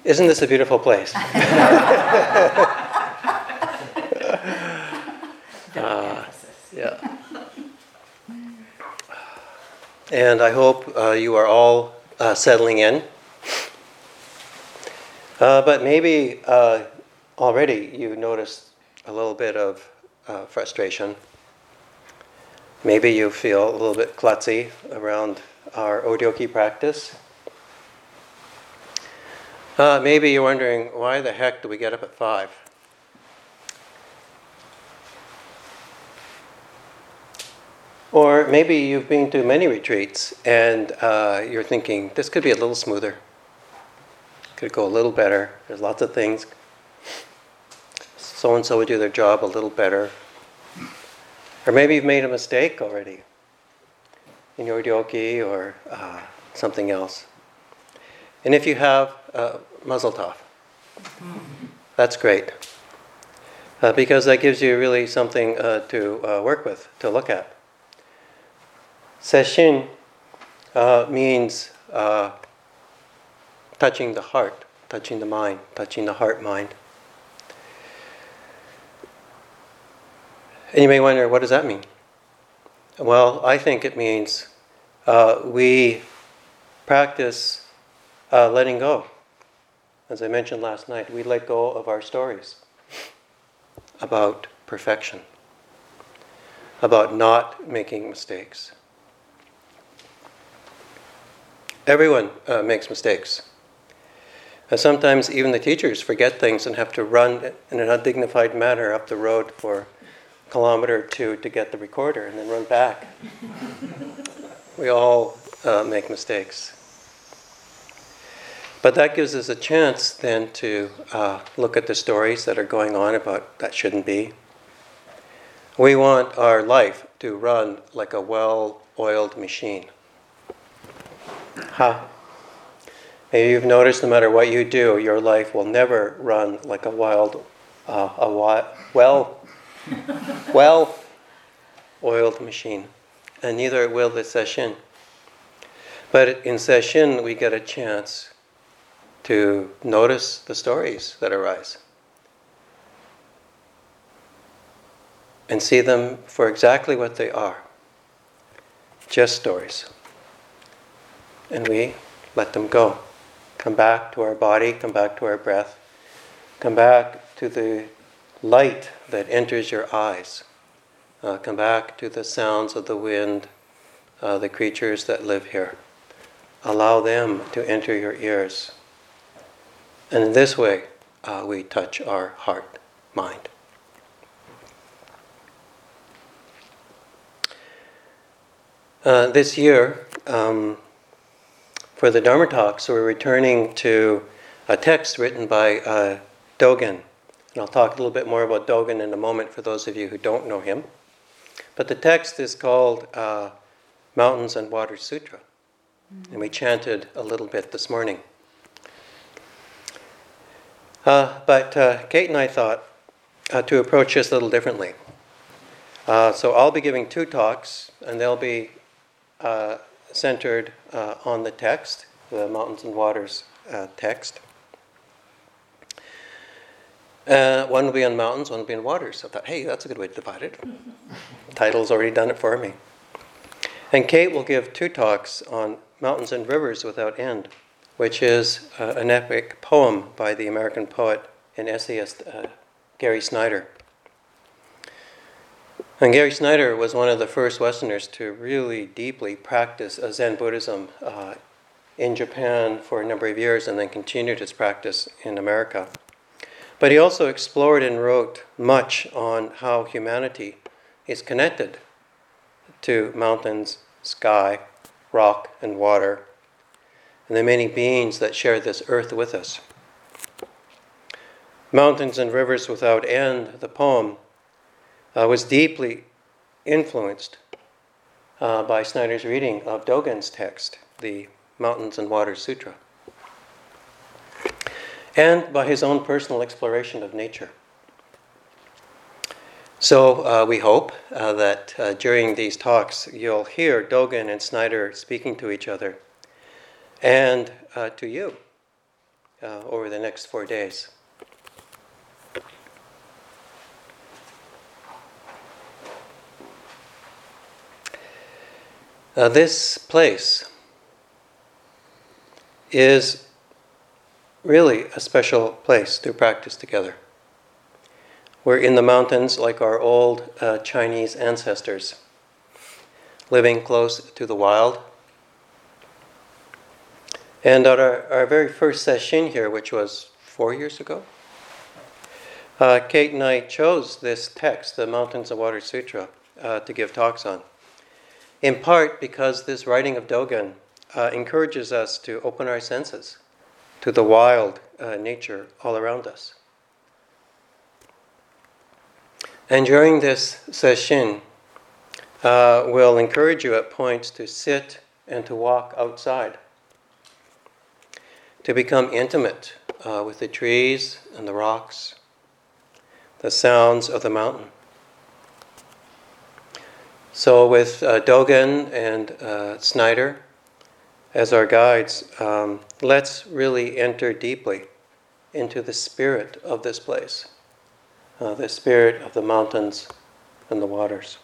Isn't this a beautiful place? Yeah. And I hope you are all settling in. But maybe already you noticed a little bit of frustration. Maybe you feel a little bit klutzy around our Odyoki practice. Maybe you're wondering, why the heck do we get up at 5? Or maybe you've been to many retreats and you're thinking, this could be a little smoother. Could go a little better. There's lots of things. So-and-so would do their job a little better. Or maybe you've made a mistake already in your Odyoki or something else. And if you have, Mazel Tov. That's great. Because that gives you really something to work with, to look at. Sesshin means touching the heart, touching the mind, touching the heart-mind. And you may wonder, what does that mean? Well, I think it means we practice letting go. As I mentioned last night, we let go of our stories about perfection, about not making mistakes. Everyone makes mistakes. Sometimes even the teachers forget things and have to run in an undignified manner up the road for a kilometer or two to get the recorder and then run back. We all make mistakes. But that gives us a chance then to look at the stories that are going on about that shouldn't be. We want our life to run like a well-oiled machine. Maybe you've noticed no matter what you do, your life will never run like a well-oiled machine. And neither will the sesshin. But in sesshin, we get a chance to notice the stories that arise. And see them for exactly what they are. Just stories. And we let them go. Come back to our body, come back to our breath. Come back to the light that enters your eyes. Come back to the sounds of the wind, the creatures that live here. Allow them to enter your ears. And in this way, we touch our heart, mind. This year, for the Dharma talks, we're returning to a text written by Dogen. And I'll talk a little bit more about Dogen in a moment for those of you who don't know him. But the text is called Mountains and Waters Sutra. And we chanted a little bit this morning. But Kate and I thought to approach this a little differently. So I'll be giving 2 talks, and they'll be centered on the text, the Mountains and Waters text. One will be on mountains, one will be on waters. So I thought, hey, that's a good way to divide it. Title's already done it for me. And Kate will give 2 talks on Mountains and Rivers Without End, which is an epic poem by the American poet and essayist Gary Snyder. And Gary Snyder was one of the first Westerners to really deeply practice Zen Buddhism in Japan for a number of years and then continued his practice in America. But he also explored and wrote much on how humanity is connected to mountains, sky, rock, and water, and the many beings that share this earth with us. Mountains and Rivers Without End, the poem, was deeply influenced by Snyder's reading of Dogen's text, the Mountains and Waters Sutra, and by his own personal exploration of nature. So we hope that during these talks you'll hear Dogen and Snyder speaking to each other and to you over the next 4 days. This place is really a special place to practice together. We're in the mountains like our old Chinese ancestors, living close to the wild. And at our very first session here, which was 4 years ago, Kate and I chose this text, the Mountains and Water Sutra, to give talks on. In part because this writing of Dogen encourages us to open our senses to the wild nature all around us. And during this session, we'll encourage you at points to sit and to walk outside, to become intimate with the trees and the rocks, the sounds of the mountain. So with Dogen and Snyder as our guides, let's really enter deeply into the spirit of this place, the spirit of the mountains and the waters.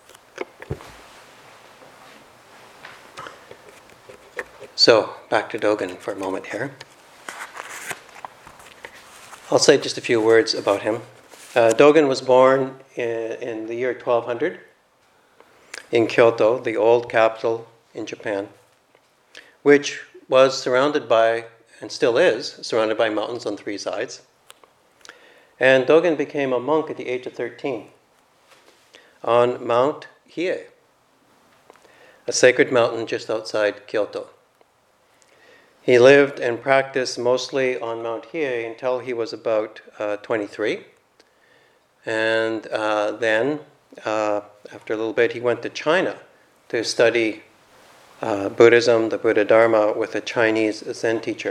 So, back to Dogen for a moment here. I'll say just a few words about him. Dogen was born in the year 1200 in Kyoto, the old capital in Japan, which was surrounded by, and still is, surrounded by mountains on 3 sides. And Dogen became a monk at the age of 13 on Mount Hiei, a sacred mountain just outside Kyoto. He lived and practiced mostly on Mount Hiei until he was about 23. And then, after a little bit, he went to China to study Buddhism, the Buddha Dharma, with a Chinese Zen teacher.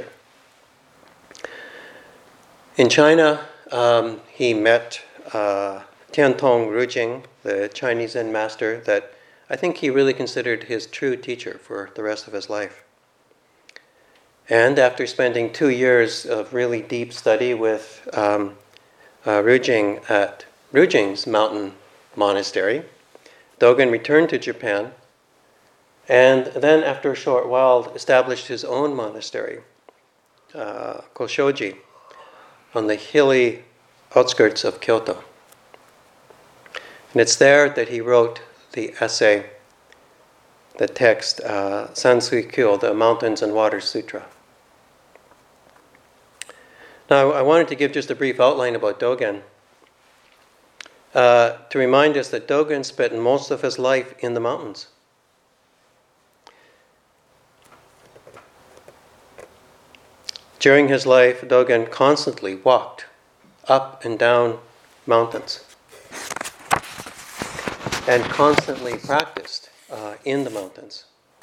In China, he met Tiantong Rujing, the Chinese Zen master that I think he really considered his true teacher for the rest of his life. And after spending 2 years of really deep study with Rujing at Rujing's mountain monastery, Dogen returned to Japan and then after a short while established his own monastery, Koshoji, on the hilly outskirts of Kyoto. And it's there that he wrote the essay, the text, Sansui Kyo, the Mountains and Water Sutra. Now, I wanted to give just a brief outline about Dogen to remind us that Dogen spent most of his life in the mountains. During his life, Dogen constantly walked up and down mountains and constantly practiced in the mountains.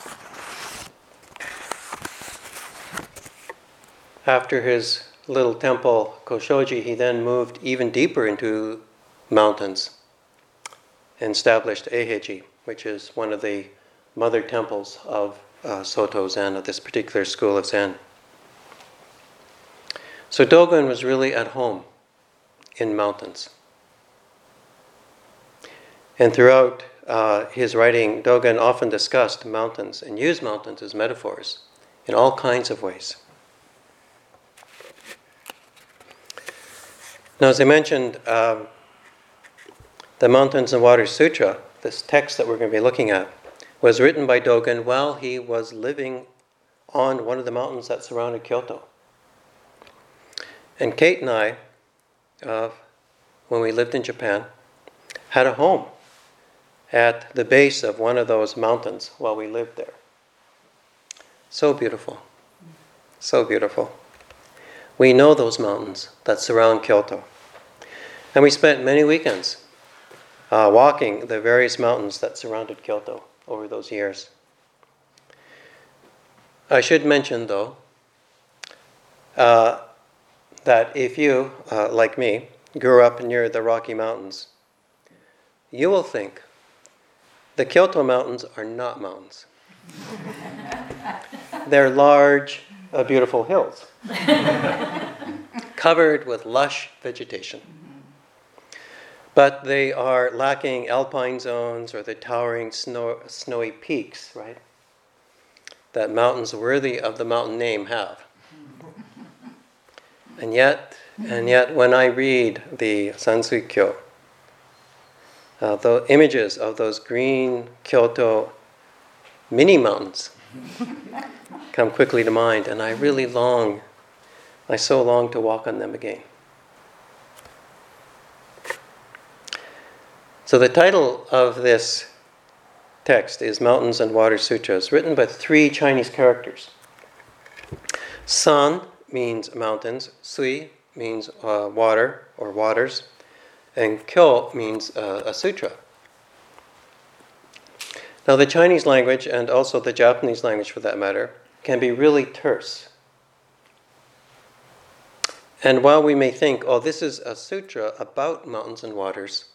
After his little temple, Koshoji, he then moved even deeper into mountains and established Eiheiji, which is one of the mother temples of Soto Zen, of this particular school of Zen. So Dogen was really at home in mountains. And throughout his writing, Dogen often discussed mountains and used mountains as metaphors in all kinds of ways. Now, as I mentioned, the Mountains and Water Sutra, this text that we're going to be looking at, was written by Dogen while he was living on one of the mountains that surrounded Kyoto. And Kate and I, when we lived in Japan, had a home at the base of one of those mountains while we lived there. So beautiful. So beautiful. We know those mountains that surround Kyoto. And we spent many weekends walking the various mountains that surrounded Kyoto over those years. I should mention, though, that if you, like me, grew up near the Rocky Mountains, you will think the Kyoto Mountains are not mountains. They're large, beautiful hills, covered with lush vegetation. But they are lacking alpine zones or the towering snowy peaks, right? That mountains worthy of the mountain name have. And yet, when I read the Sansuikyo, the images of those green Kyoto mini mountains come quickly to mind, and I so long to walk on them again. So the title of this text is Mountains and Water Sutras, written by 3 Chinese characters. San means mountains, Sui means water or waters, and Kyo means a sutra. Now the Chinese language, and also the Japanese language for that matter, can be really terse. And while we may think, oh, this is a sutra about mountains and waters,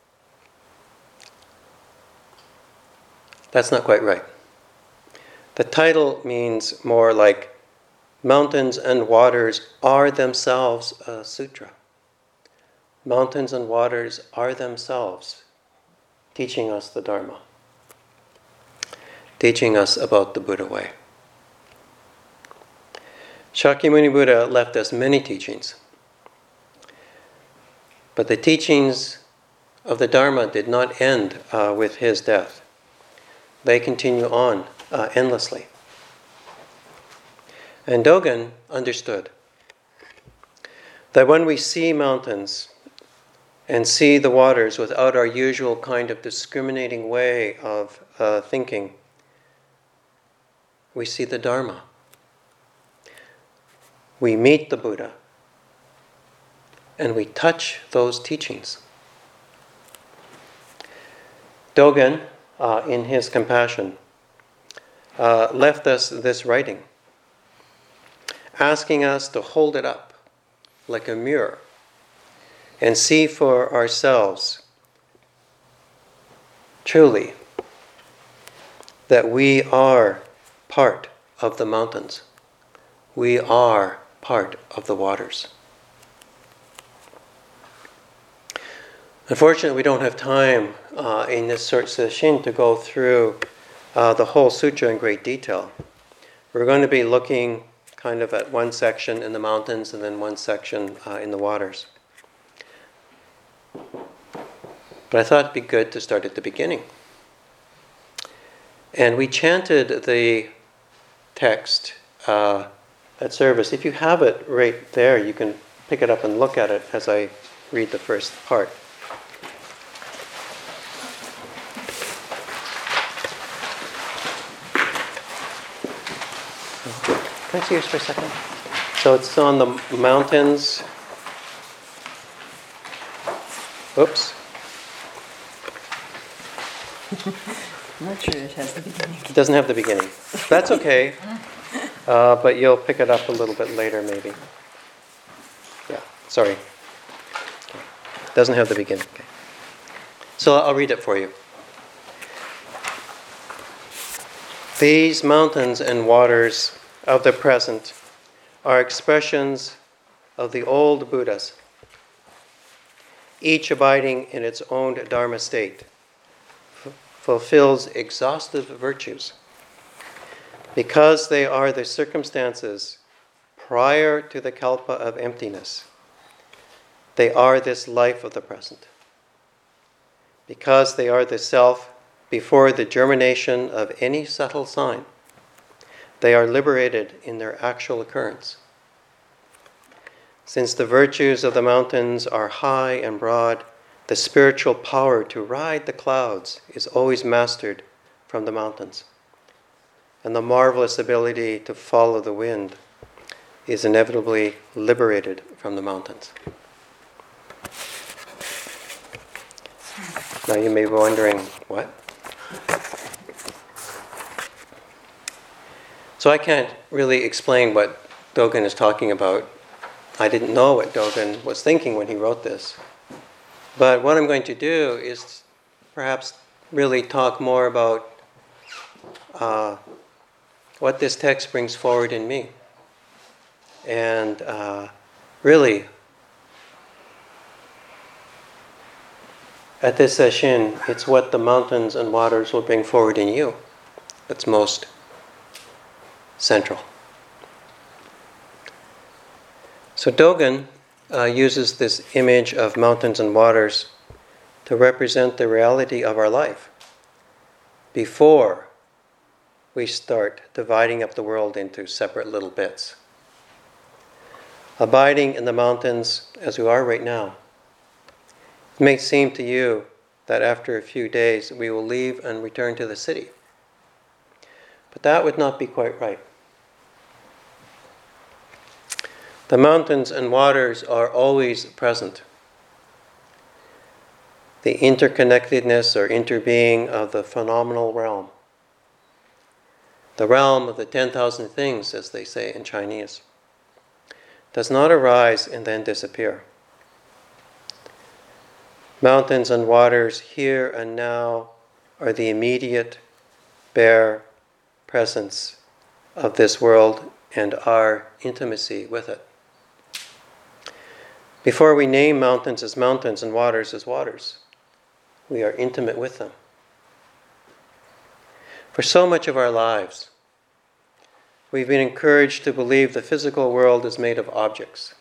that's not quite right. The title means more like mountains and waters are themselves a sutra. Mountains and waters are themselves teaching us the Dharma, teaching us about the Buddha way. Shakyamuni Buddha left us many teachings, but the teachings of the Dharma did not end with his death. They continue on endlessly. And Dogen understood that when we see mountains and see the waters without our usual kind of discriminating way of thinking, we see the Dharma. We meet the Buddha, and we touch those teachings. Dogen, in his compassion, left us this writing, asking us to hold it up like a mirror and see for ourselves truly that we are part of the mountains. We are part of the waters. Unfortunately, we don't have time in this short session to go through the whole sutra in great detail. We're going to be looking kind of at one section in the mountains and then one section in the waters. But I thought it'd be good to start at the beginning. And we chanted the text at service. If you have it right there, you can pick it up and look at it as I read the first part. Can I see yours for a second? So it's on the mountains. Oops. I'm not sure it has the beginning. It doesn't have the beginning. That's okay. But you'll pick it up a little bit later, maybe. Yeah, sorry. Okay. Doesn't have the beginning. Okay. So I'll read it for you. These mountains and waters of the present are expressions of the old Buddhas, each abiding in its own Dharma state, fulfills exhaustive virtues, because they are the circumstances prior to the kalpa of emptiness. They are this life of the present. Because they are the self before the germination of any subtle sign, they are liberated in their actual occurrence. Since the virtues of the mountains are high and broad, the spiritual power to ride the clouds is always mastered from the mountains. And the marvelous ability to follow the wind is inevitably liberated from the mountains. Now you may be wondering, what? So I can't really explain what Dogen is talking about. I didn't know what Dogen was thinking when he wrote this. But what I'm going to do is perhaps really talk more about what this text brings forward in me. And really, at this session, it's what the mountains and waters will bring forward in you that's most central. So Dogen uses this image of mountains and waters to represent the reality of our life before we start dividing up the world into separate little bits. Abiding in the mountains as we are right now, it may seem to you that after a few days we will leave and return to the city. But that would not be quite right. The mountains and waters are always present. The interconnectedness or interbeing of the phenomenal realm. The realm of the 10,000 things, as they say in Chinese, does not arise and then disappear. Mountains and waters here and now are the immediate, bare presence of this world and our intimacy with it. Before we name mountains as mountains and waters as waters, we are intimate with them. For so much of our lives, we've been encouraged to believe the physical world is made of objects.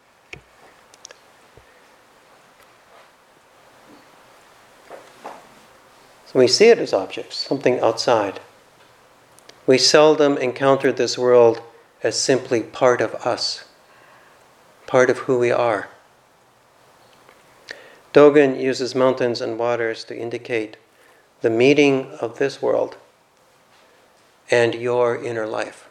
So we see it as objects, something outside. We seldom encounter this world as simply part of us, part of who we are. Dogen uses mountains and waters to indicate the meeting of this world and your inner life.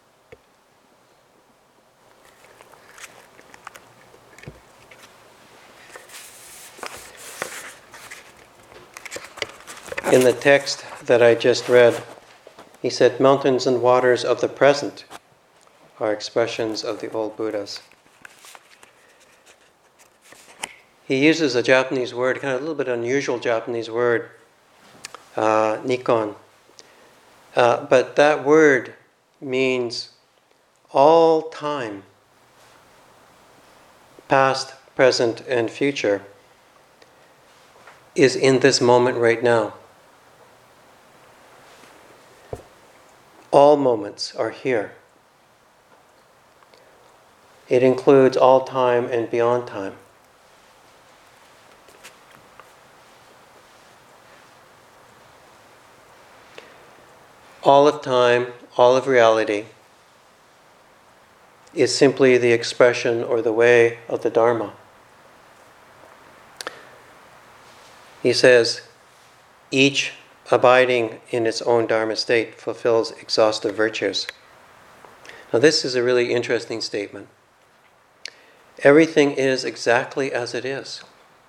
In the text that I just read, he said, mountains and waters of the present are expressions of the old Buddhas. He uses a Japanese word, kind of a little bit unusual Japanese word, nikon. But that word means all time, past, present, and future, is in this moment right now. All moments are here. It includes all time and beyond time. All of time, all of reality, is simply the expression or the way of the Dharma. He says, each abiding in its own Dharma state fulfills exhaustive virtues. Now this is a really interesting statement. Everything is exactly as it is.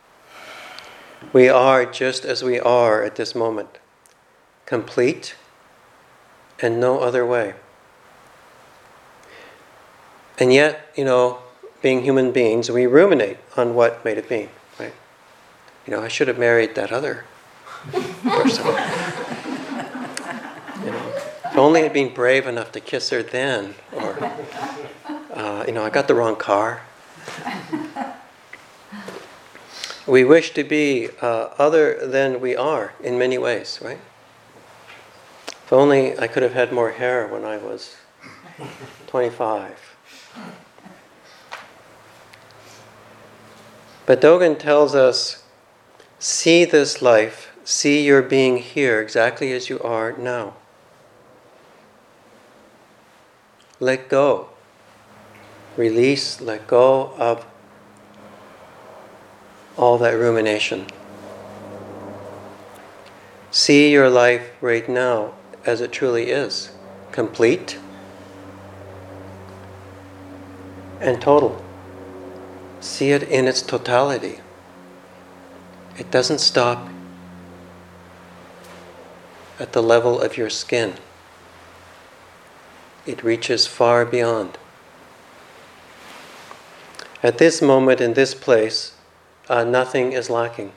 We are just as we are at this moment, complete and no other way. And yet, being human beings, we ruminate on what might have been, right? I should have married that other person. If only I'd been brave enough to kiss her then, or, I got the wrong car. We wish to be other than we are in many ways, right? If only I could have had more hair when I was 25. But Dogen tells us, see this life, see your being here exactly as you are now. Let go. Release, let go of all that rumination. See your life right now as it truly is, complete and total. See it in its totality. It doesn't stop at the level of your skin. It reaches far beyond. At this moment, in this place, nothing is lacking.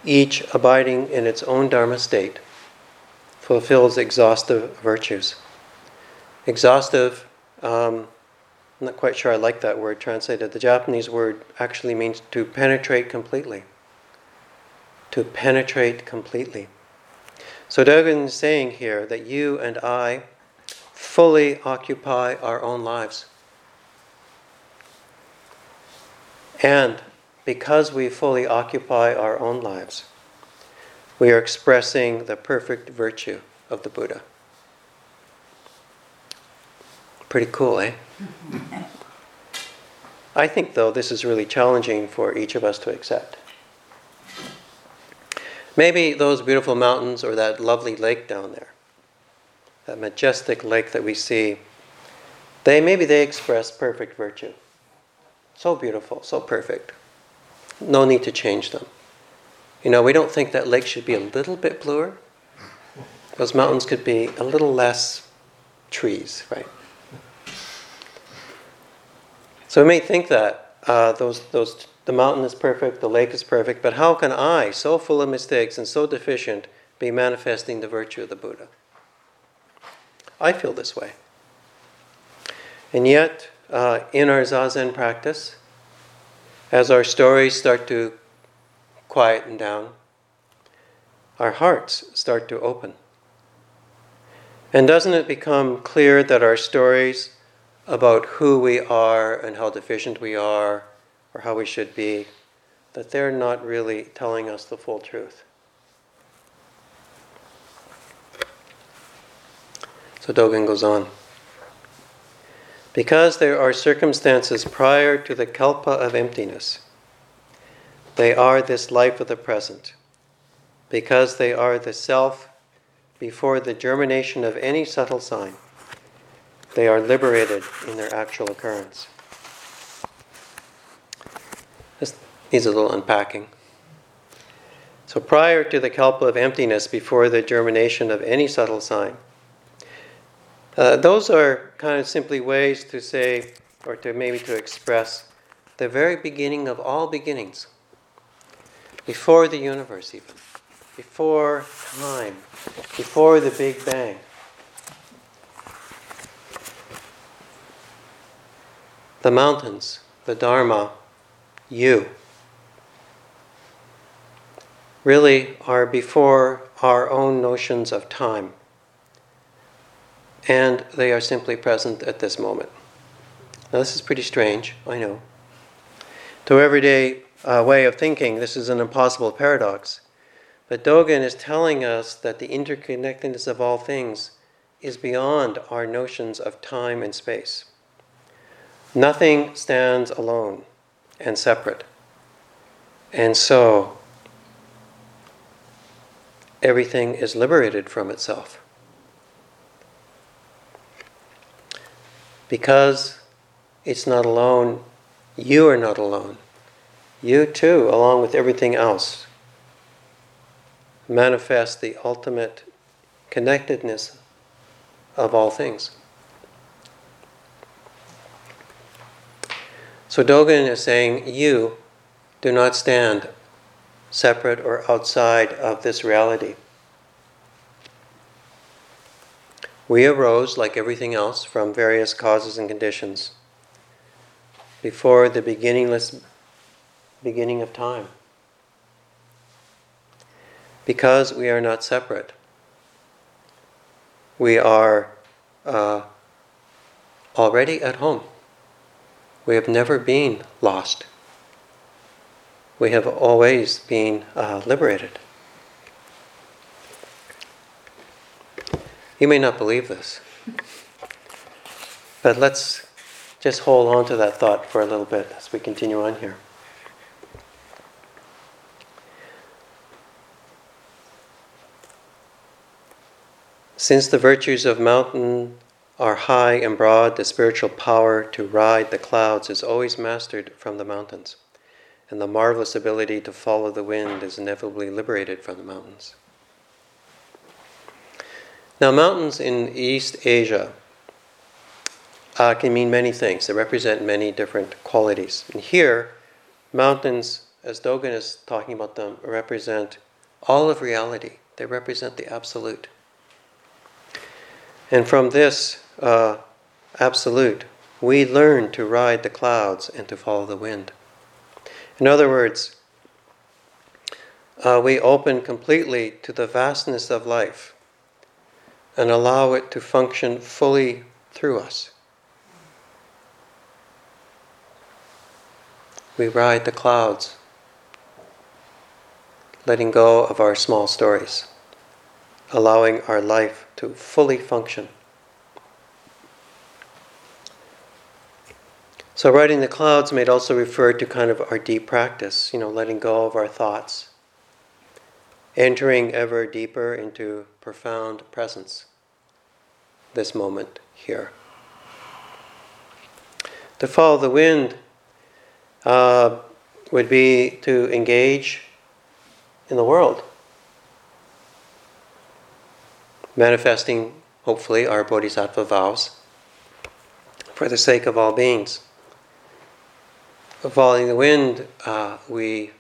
each abiding in its own Dharma state, fulfills exhaustive virtues. Exhaustive, I'm not quite sure I like that word translated. The Japanese word actually means to penetrate completely. To penetrate completely. So Dogen is saying here that you and I fully occupy our own lives. And because we fully occupy our own lives, we are expressing the perfect virtue of the Buddha. Pretty cool, eh? I think, though, this is really challenging for each of us to accept. Maybe those beautiful mountains or that lovely lake down there, that majestic lake that we see, maybe they express perfect virtue. So beautiful, so perfect. No need to change them. We don't think that lake should be a little bit bluer. Those mountains could be a little less trees, right? So we may think that the mountain is perfect, the lake is perfect, but how can I, so full of mistakes and so deficient, be manifesting the virtue of the Buddha? I feel this way. And yet, in our Zazen practice, as our stories start to quieten down, our hearts start to open. And doesn't it become clear that our stories about who we are and how deficient we are, or how we should be, that they're not really telling us the full truth? So Dogen goes on. Because there are circumstances prior to the kalpa of emptiness, they are this life of the present. Because they are the self before the germination of any subtle sign, they are liberated in their actual occurrence. This needs a little unpacking. So prior to the kalpa of emptiness, before the germination of any subtle sign, those are kind of simply ways to say, or to maybe to express, the very beginning of all beginnings. Before the universe even. Before time. Before the Big Bang. The mountains, the Dharma, you, really are before our own notions of time. And they are simply present at this moment. Now this is pretty strange, I know. To everyday way of thinking, this is an impossible paradox. But Dogen is telling us that the interconnectedness of all things is beyond our notions of time and space. Nothing stands alone and separate. And so, everything is liberated from itself. Because it's not alone, you are not alone. You too, along with everything else, manifest the ultimate connectedness of all things. So Dogen is saying, you do not stand separate or outside of this reality. We arose, like everything else, from various causes and conditions before the beginningless beginning of time. Because we are not separate, we are already at home. We have never been lost. We have always been liberated. You may not believe this, but let's just hold on to that thought for a little bit as we continue on here. Since the virtues of mountain are high and broad, the spiritual power to ride the clouds is always mastered from the mountains, and the marvelous ability to follow the wind is inevitably liberated from the mountains. Now, mountains in East Asia can mean many things. They represent many different qualities. And here, mountains as Dogen is talking about them, represent all of reality. They represent the absolute. And from this absolute, we learn to ride the clouds and to follow the wind. In other words, we open completely to the vastness of life and allow it to function fully through us. We ride the clouds, letting go of our small stories, allowing our life to fully function. So riding the clouds may also refer to kind of our deep practice, letting go of our thoughts, entering ever deeper into profound presence, this moment here. To follow the wind would be to engage in the world, manifesting, hopefully, our bodhisattva vows for the sake of all beings. Following the wind, we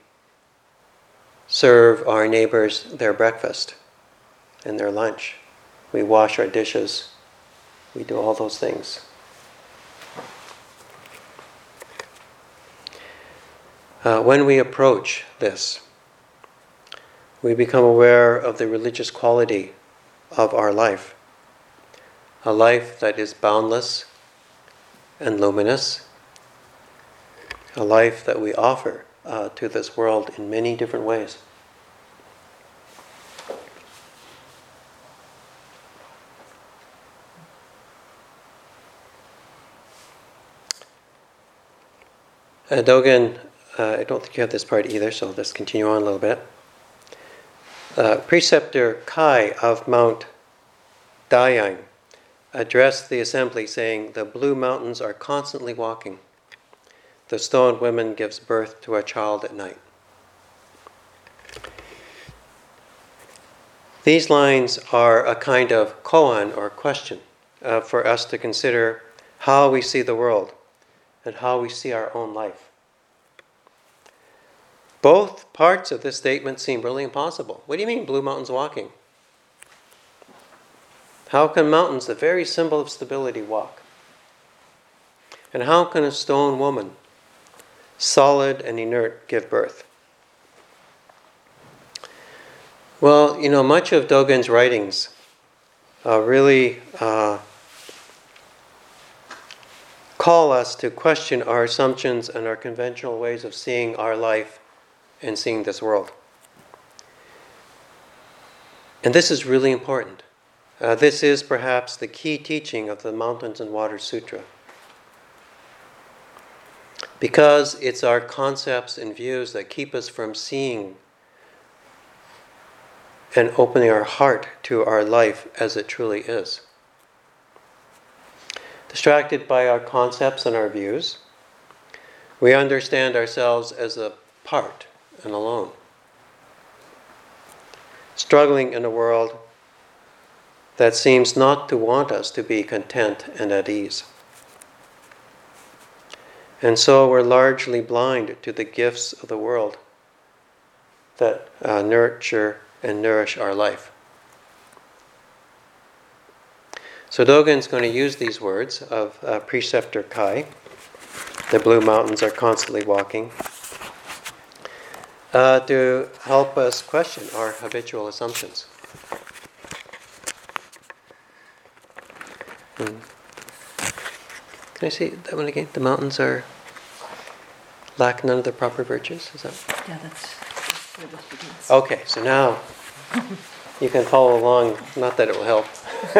serve our neighbors their breakfast and their lunch. We wash our dishes. We do all those things. When we approach this, we become aware of the religious quality of our life. A life that is boundless and luminous. A life that we offer to this world in many different ways. Dogen, I don't think you have this part either, so let's continue on a little bit. Preceptor Kai of Mount Dayang addressed the assembly saying, "The blue mountains are constantly walking. The stone woman gives birth to a child at night." These lines are a kind of koan, or question, for us to consider how we see the world and how we see our own life. Both parts of this statement seem really impossible. What do you mean, blue mountains walking? How can mountains, the very symbol of stability, walk? And how can a stone woman, solid and inert, give birth? Well, much of Dogen's writings really call us to question our assumptions and our conventional ways of seeing our life and seeing this world. And this is really important. This is perhaps the key teaching of the Mountains and Waters Sutra. Because it's our concepts and views that keep us from seeing and opening our heart to our life as it truly is. Distracted by our concepts and our views, we understand ourselves as a part and alone, struggling in a world that seems not to want us to be content and at ease. And so we're largely blind to the gifts of the world that nurture and nourish our life. So Dogen's going to use these words of Preceptor Kai, "The blue mountains are constantly walking," to help us question our habitual assumptions. Can I see that one again? The mountains lack none of the proper virtues? Is that? Yeah, that's where this begins. Okay, so now you can follow along. Not that it will help.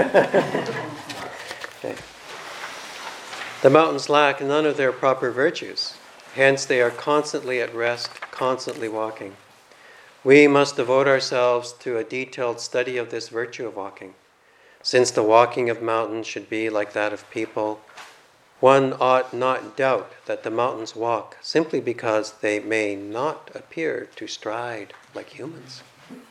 Okay. The mountains lack none of their proper virtues. Hence, they are constantly at rest, constantly walking. We must devote ourselves to a detailed study of this virtue of walking. Since the walking of mountains should be like that of people, one ought not doubt that the mountains walk simply because they may not appear to stride like humans.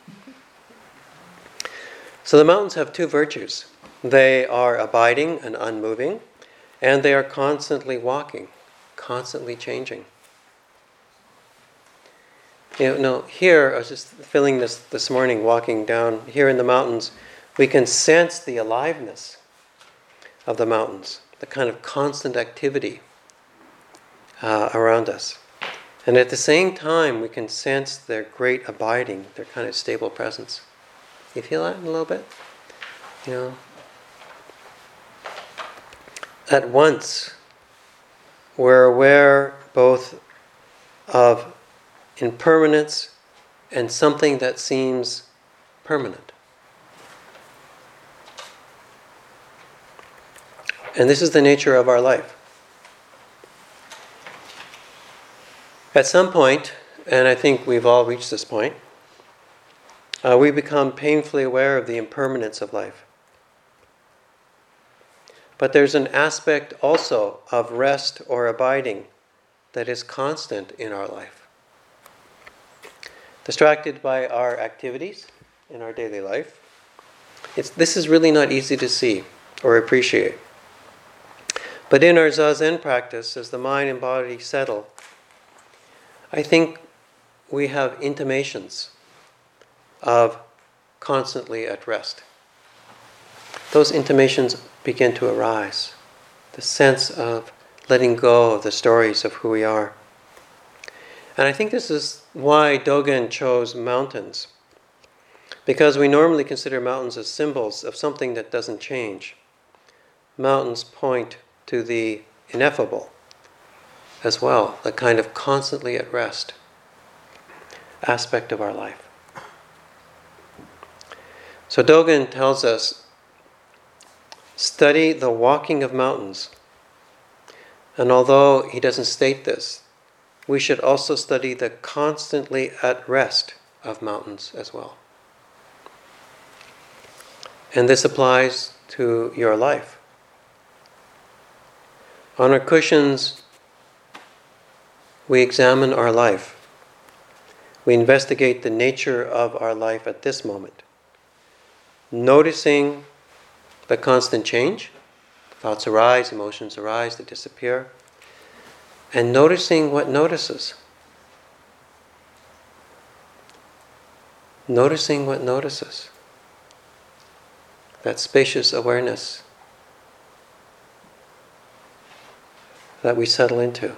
So the mountains have two virtues. They are abiding and unmoving, and they are constantly walking, constantly changing. Here, I was just feeling this morning walking down here in the mountains, we can sense the aliveness of the mountains, the kind of constant activity around us. And at the same time, we can sense their great abiding, their kind of stable presence. You feel that a little bit? At once, we're aware both of impermanence and something that seems permanent. And this is the nature of our life. At some point, and I think we've all reached this point, we become painfully aware of the impermanence of life. But there's an aspect also of rest or abiding that is constant in our life. Distracted by our activities in our daily life, this is really not easy to see or appreciate. But in our Zazen practice, as the mind and body settle, I think we have intimations of constantly at rest. Those intimations begin to arise. The sense of letting go of the stories of who we are. And I think this is why Dogen chose mountains. Because we normally consider mountains as symbols of something that doesn't change. Mountains point to the ineffable as well, the kind of constantly at rest aspect of our life. So Dogen tells us, study the walking of mountains. And although he doesn't state this, we should also study the constantly at rest of mountains as well. And this applies to your life. On our cushions, we examine our life. We investigate the nature of our life at this moment, noticing the constant change. Thoughts arise, emotions arise, they disappear. And noticing what notices. Noticing what notices. That spacious awareness that we settle into.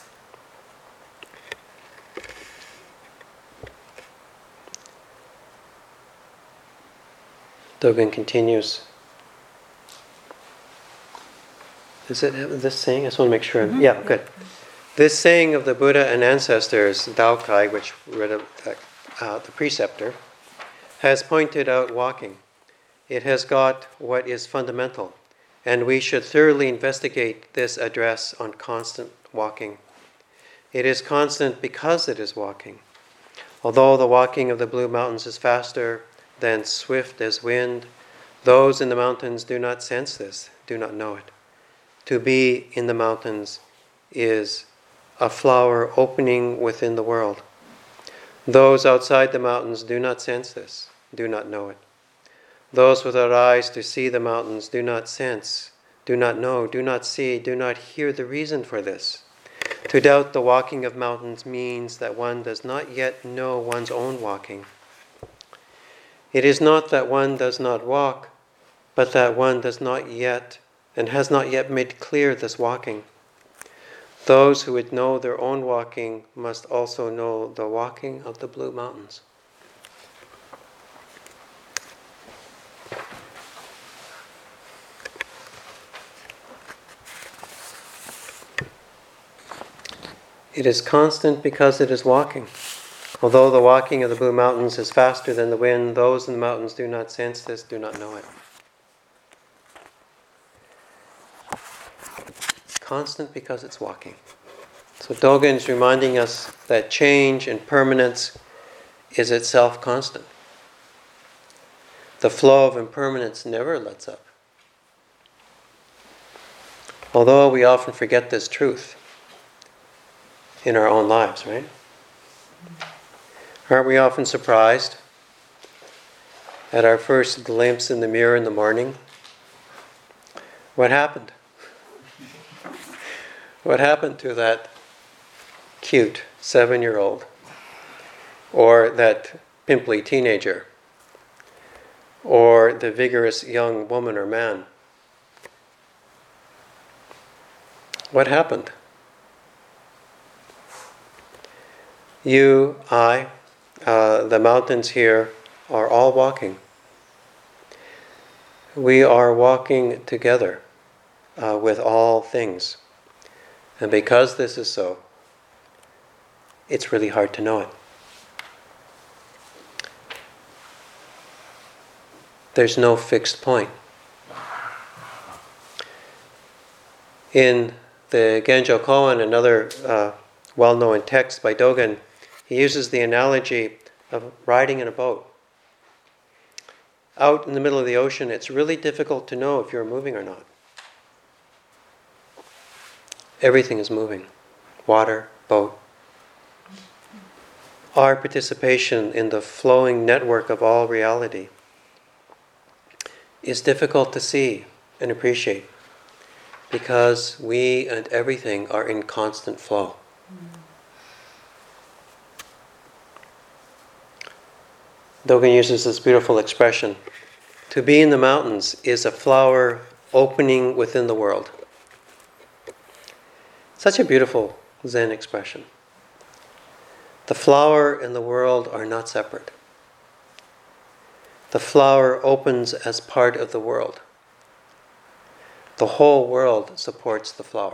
Dogen continues. Does it have this saying? I just want to make sure. Mm-hmm. Yeah, good. This saying of the Buddha and ancestors, Daokai, which read the preceptor, has pointed out walking. It has got what is fundamental, and we should thoroughly investigate this address on constant walking. It is constant because it is walking. Although the walking of the Blue Mountains is faster than swift as wind, those in the mountains do not sense this, do not know it. To be in the mountains is a flower opening within the world. Those outside the mountains do not sense this, do not know it. Those without eyes to see the mountains do not sense, do not know, do not see, do not hear the reason for this. To doubt the walking of mountains means that one does not yet know one's own walking. It is not that one does not walk, but that one does not yet and has not yet made clear this walking. Those who would know their own walking must also know the walking of the Blue Mountains. It is constant because it is walking. Although the walking of the Blue Mountains is faster than the wind, those in the mountains do not sense this, do not know it. Constant because it's walking. So Dogen is reminding us that change and permanence is itself constant. The flow of impermanence never lets up. Although we often forget this truth in our own lives, right? Aren't we often surprised at our first glimpse in the mirror in the morning? What happened? What happened to that cute 7-year-old or that pimply teenager, or the vigorous young woman or man. What happened? You, I, the mountains here are all walking. We are walking together with all things. And because this is so, it's really hard to know it. There's no fixed point. In the Genjo Koan, another well-known text by Dogen, he uses the analogy of riding in a boat. Out in the middle of the ocean, it's really difficult to know if you're moving or not. Everything is moving. Water, boat. Our participation in the flowing network of all reality is difficult to see and appreciate because we and everything are in constant flow. Dogen uses this beautiful expression: to be in the mountains is a flower opening within the world. Such a beautiful Zen expression. The flower and the world are not separate. The flower opens as part of the world. The whole world supports the flower.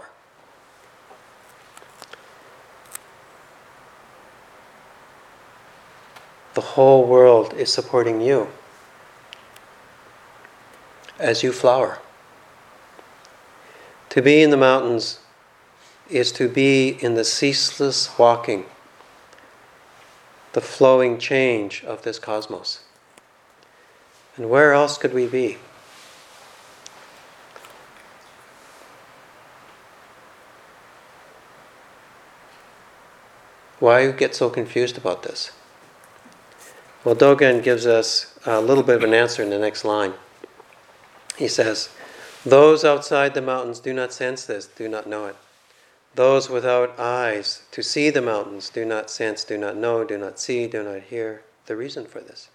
The whole world is supporting you as you flower. To be in the mountains is to be in the ceaseless walking, the flowing change of this cosmos. And where else could we be? Why get so confused about this? Well, Dogen gives us a little bit of an answer in the next line. He says, "Those outside the mountains do not sense this, do not know it. Those without eyes to see the mountains do not sense, do not know, do not see, do not hear the reason for this."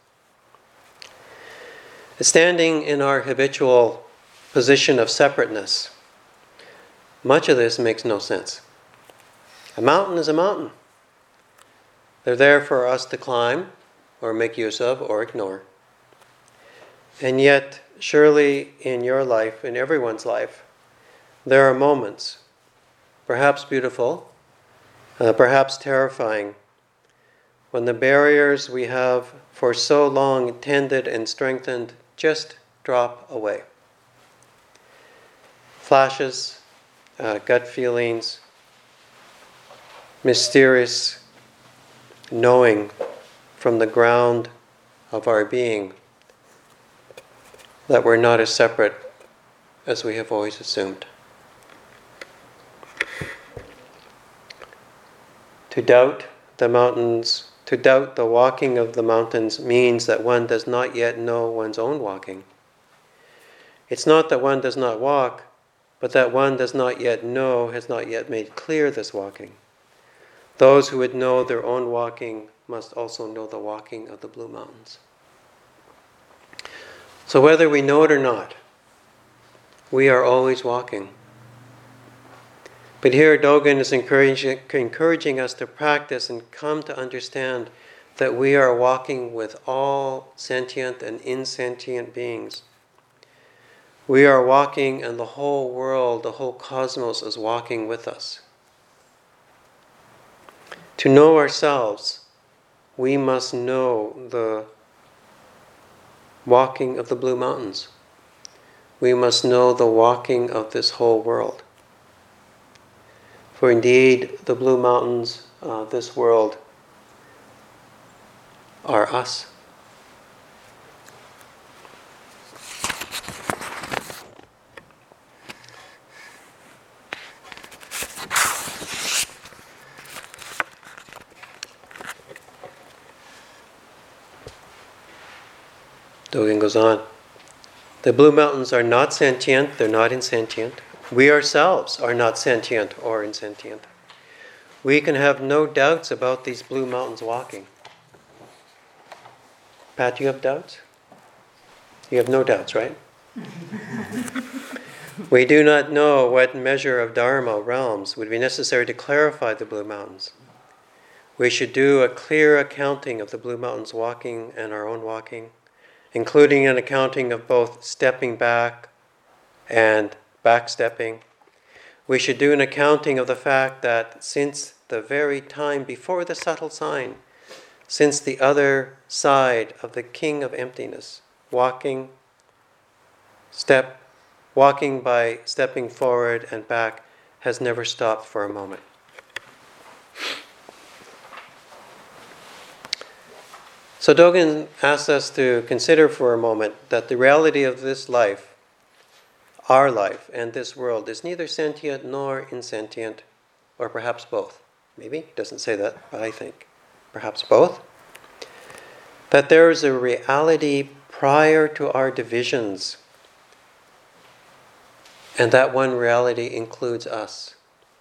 Standing in our habitual position of separateness, much of this makes no sense. A mountain is a mountain. They're there for us to climb, or make use of, or ignore. And yet, surely in your life, in everyone's life, there are moments, perhaps beautiful, perhaps terrifying, when the barriers we have for so long tended and strengthened just drop away. Flashes, gut feelings, mysterious knowing from the ground of our being that we're not as separate as we have always assumed. To doubt the mountains, to doubt the walking of the mountains means that one does not yet know one's own walking. It's not that one does not walk, but that one does not yet know, has not yet made clear this walking. Those who would know their own walking must also know the walking of the Blue Mountains. So whether we know it or not, we are always walking. But here Dogen is encouraging us to practice and come to understand that we are walking with all sentient and insentient beings. We are walking, and the whole world, the whole cosmos is walking with us. To know ourselves, we must know the walking of the Blue Mountains. We must know the walking of this whole world. For indeed, the Blue Mountains, this world, are us. Dogen goes on. The Blue Mountains are not sentient, they're not insentient. We ourselves are not sentient or insentient. We can have no doubts about these Blue Mountains walking. Pat, you have doubts? You have no doubts, right? We do not know what measure of Dharma realms would be necessary to clarify the Blue Mountains. We should do a clear accounting of the Blue Mountains walking and our own walking, including an accounting of both stepping back and backstepping. We should do an accounting of the fact that since the very time before the subtle sign, since the other side of the King of Emptiness, walking by stepping forward and back, has never stopped for a moment. So Dogen asks us to consider for a moment that the reality of this life, our life, and this world is neither sentient nor insentient, or perhaps both. Maybe, he doesn't say that, but I think perhaps both. That there is a reality prior to our divisions, and that one reality includes us.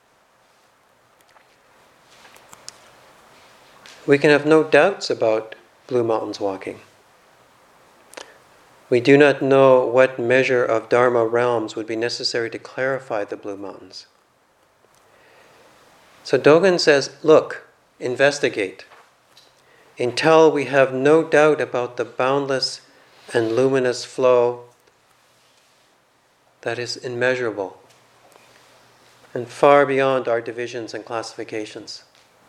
We can have no doubts about Blue Mountains walking. We do not know what measure of Dharma realms would be necessary to clarify the Blue Mountains. So Dogen says, look, investigate, until we have no doubt about the boundless and luminous flow that is immeasurable and far beyond our divisions and classifications.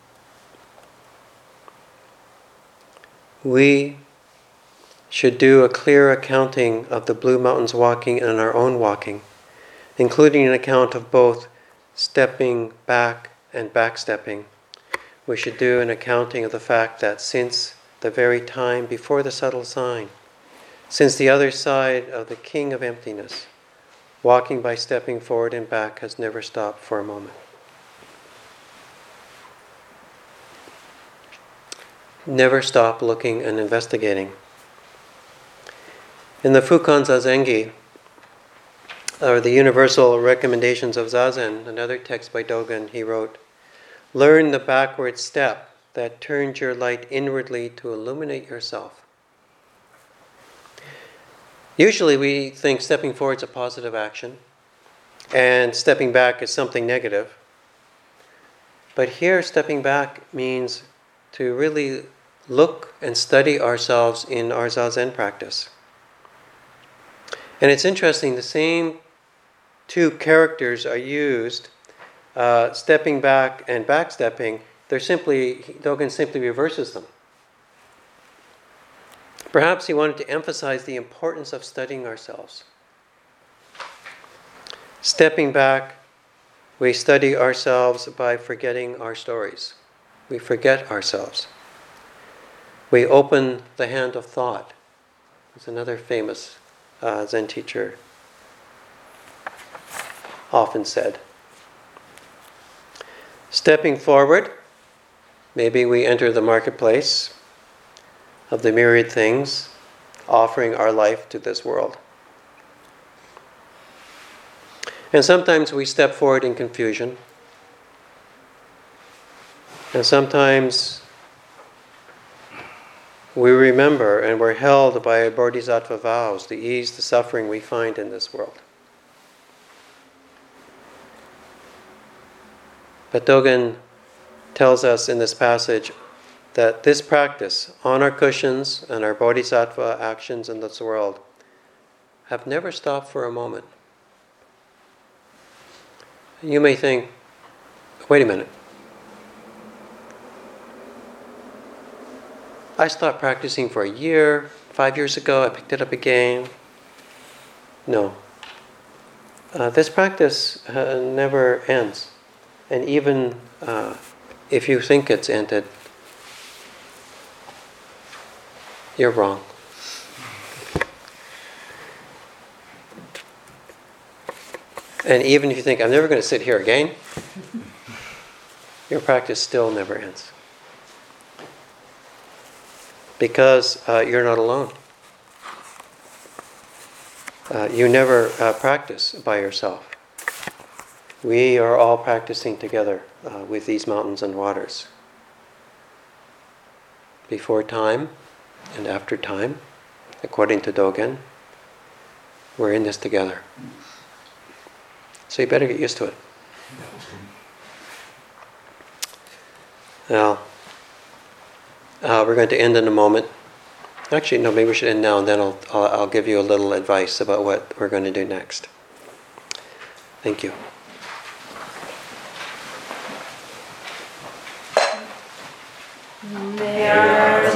We should do a clear accounting of the Blue Mountains walking and our own walking, including an account of both stepping back and backstepping. We should do an accounting of the fact that since the very time before the subtle sign, since the other side of the King of Emptiness, walking by stepping forward and back has never stopped for a moment. Never stop looking and investigating. In the Fukan Zazengi, or the Universal Recommendations of Zazen, another text by Dogen, he wrote, "Learn the backward step that turns your light inwardly to illuminate yourself." Usually we think stepping forward is a positive action, and stepping back is something negative. But here, stepping back means to really look and study ourselves in our Zazen practice. And it's interesting, the same two characters are used, stepping back and backstepping. Dogen simply reverses them. Perhaps he wanted to emphasize the importance of studying ourselves. Stepping back, we study ourselves by forgetting our stories. We forget ourselves. We open the hand of thought. It's another famous Zen teacher often said. Stepping forward, maybe we enter the marketplace of the myriad things, offering our life to this world. And sometimes we step forward in confusion. And sometimes we remember and we're held by bodhisattva vows to ease the suffering we find in this world. But Dogen tells us in this passage that this practice on our cushions and our bodhisattva actions in this world have never stopped for a moment. You may think, wait a minute. I stopped practicing for a year, 5 years ago, I picked it up again. No. This practice never ends. And even if you think it's ended, you're wrong. And even if you think, I'm never going to sit here again, your practice still never ends. Because you're not alone. You never practice by yourself. We are all practicing together with these mountains and waters. Before time, And after time, according to Dogen, we're in this together. So you better get used to it. Now, we're going to end in a moment. Actually, no, maybe we should end now, and then I'll give you a little advice about what we're going to do next. Thank you. May